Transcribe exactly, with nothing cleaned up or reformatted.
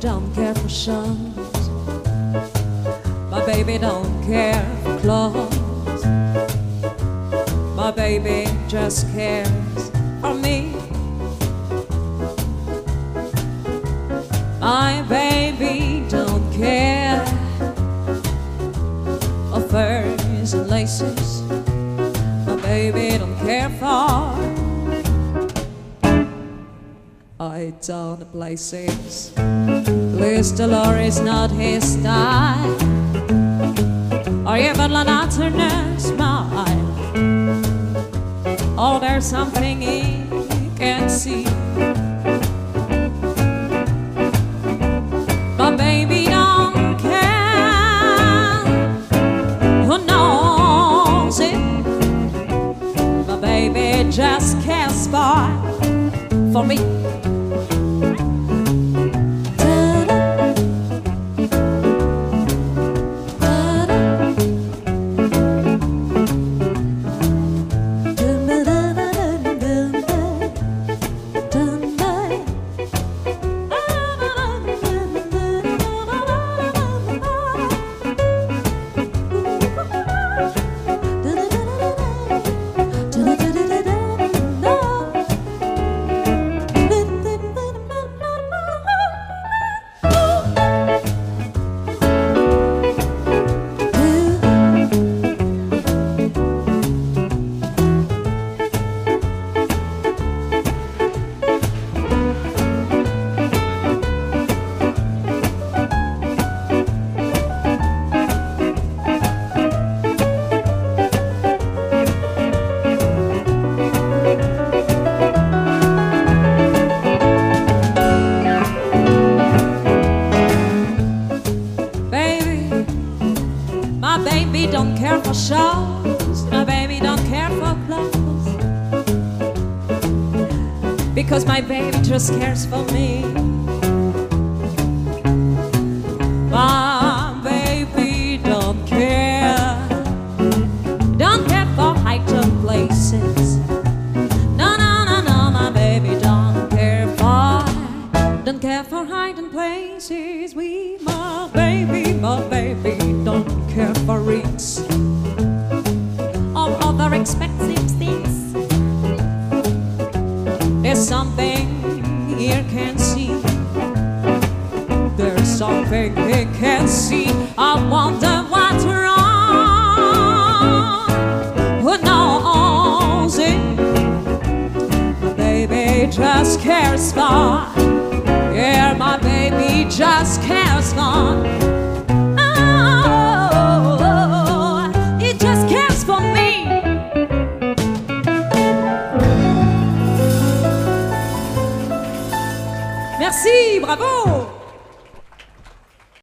don't care for shows. My baby don't care for clothes. My baby just cares for me. My baby don't care for furs and laces. My baby don't care for heights on the places. Liz Dolores not his style, or even Lana Turner's smile. Oh, there's something he can't see. My baby don't care who knows it. My baby just cares for, for me. My baby don't care for shows. My baby don't care for clothes, because my baby just cares for me. My baby don't care, don't care for height of places. No, no, no, no, my baby don't care for, don't care for height and places. We, my baby, my baby don't care for rings or other expensive things. There's something he can see. There's something he can see. I wonder what's wrong. Who knows it? My baby just cares for. Yeah, my baby just cares for. Merci, bravo!